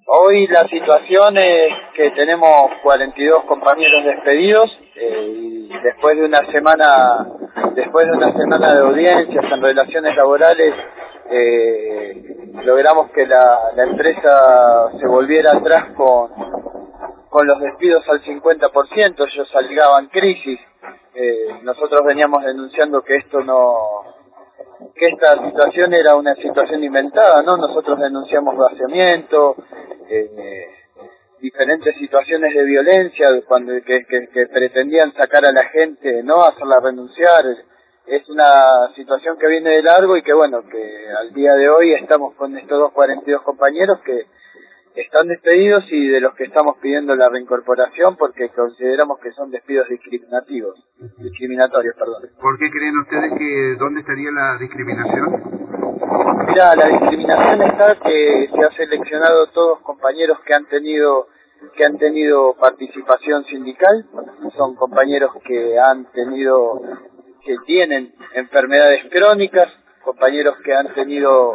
Hoy la situación es que tenemos 42 compañeros despedidos y después de una semana de audiencias en relaciones laborales logramos que la empresa se volviera atrás con los despidos al 50%. Ellos alegaban crisis. Nosotros veníamos denunciando que esta situación era una situación inventada, ¿no? Nosotros denunciamos vaciamiento, diferentes situaciones de violencia que pretendían sacar a la gente, ¿no? Hacerla renunciar. Es una situación que viene de largo y que bueno, que al día de hoy estamos con estos 42 compañeros que están despedidos y de los que estamos pidiendo la reincorporación porque consideramos que son despidos discriminatorios, perdón. ¿Por qué creen ustedes que dónde estaría la discriminación? Mira, la discriminación está que se ha seleccionado todos compañeros que han tenido participación sindical, son compañeros que tienen enfermedades crónicas, compañeros que han tenido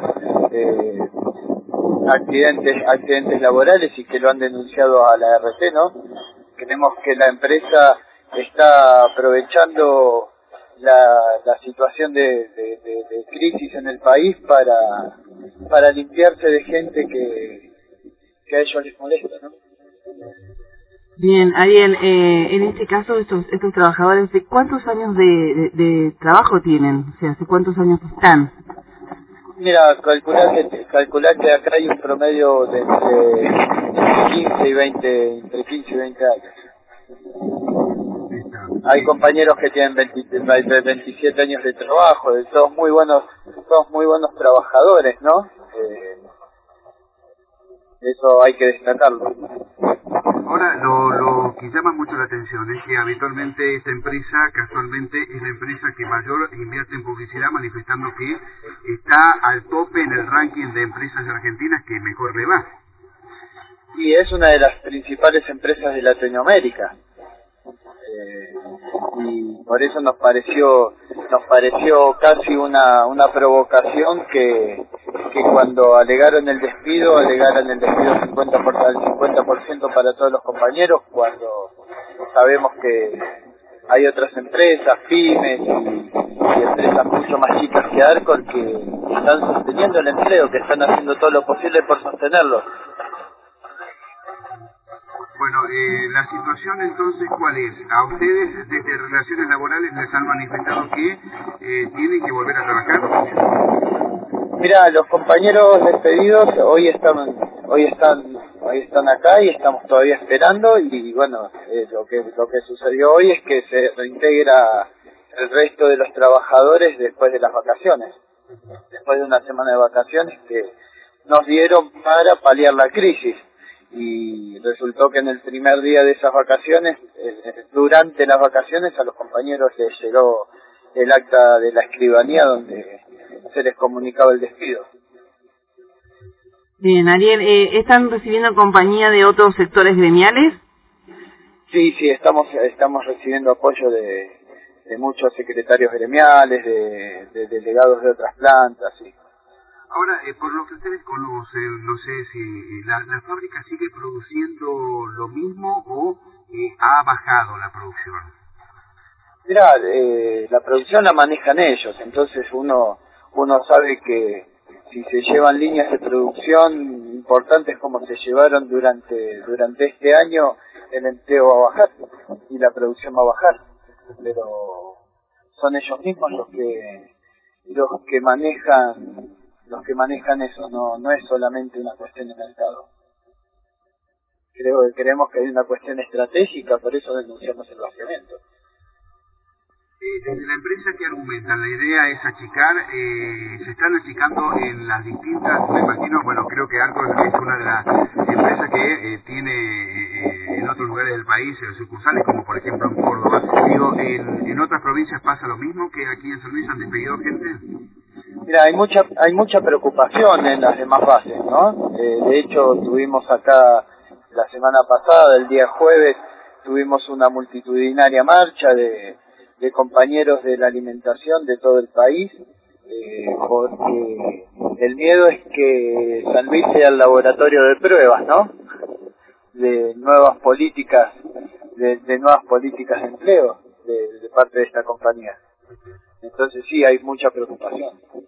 accidentes laborales y que lo han denunciado a la RT, ¿no? Creemos que la empresa está aprovechando la situación de crisis en el país para limpiarse de gente que a ellos les molesta, ¿no? Bien, Ariel, en este caso estos trabajadores, ¿de cuántos años de trabajo tienen? O sea, ¿hace cuántos años están? Mira, calcular que acá hay un promedio de entre 15 y 20 años. Hay compañeros que tienen 27 años de trabajo, todos muy buenos trabajadores, ¿no? Eso hay que destacarlo. Ahora, lo que llama mucho la atención es que habitualmente esta empresa, casualmente, es la empresa que mayor invierte en publicidad, manifestando que está al tope en el ranking de empresas argentinas que mejor le va. Y es una de las principales empresas de Latinoamérica. Y por eso nos pareció casi una provocación que cuando alegaran el despido al 50% para todos los compañeros, cuando sabemos que hay otras empresas, pymes y empresas mucho más chicas que Arcor que están sosteniendo el empleo, que están haciendo todo lo posible por sostenerlo. Bueno, la situación entonces, ¿cuál es? A ustedes desde Relaciones Laborales les han manifestado que tienen que volver a trabajar. Mira, los compañeros despedidos hoy están acá y estamos todavía esperando y bueno, lo que sucedió hoy es que se reintegra el resto de los trabajadores después de las vacaciones, después de una semana de vacaciones que nos dieron para paliar la crisis. Y resultó que en el primer día de esas vacaciones, durante las vacaciones, a los compañeros les llegó el acta de la escribanía donde se les comunicaba el despido. Bien, Ariel, ¿están recibiendo compañía de otros sectores gremiales? Sí, estamos recibiendo apoyo de muchos secretarios gremiales, de delegados de otras plantas, sí. Ahora, por lo que ustedes conocen, no sé si la fábrica sigue produciendo lo mismo o ha bajado la producción. Mira, la producción la manejan ellos, entonces uno sabe que si se llevan líneas de producción importantes como se llevaron durante este año, el empleo va a bajar y la producción va a bajar, pero son ellos mismos los que manejan eso, no es solamente una cuestión de mercado. Creemos que hay una cuestión estratégica, por eso denunciamos el vaciamiento. Desde la empresa, ¿qué argumentan? La idea es achicar, se están achicando en las distintas, me imagino, bueno, creo que Arcor es una de las empresas que tiene en otros lugares del país sucursales, como por ejemplo en Córdoba. Digo, ¿en otras provincias pasa lo mismo que aquí en San Luis han despedido gente? Mira, hay mucha preocupación en las demás bases, ¿no? De hecho, tuvimos acá la semana pasada, el día jueves, tuvimos una multitudinaria marcha de compañeros de la alimentación de todo el país, porque el miedo es que San Luis sea el laboratorio de pruebas, ¿no? De nuevas políticas, de nuevas políticas de empleo de parte de esta compañía. Entonces sí, hay mucha preocupación.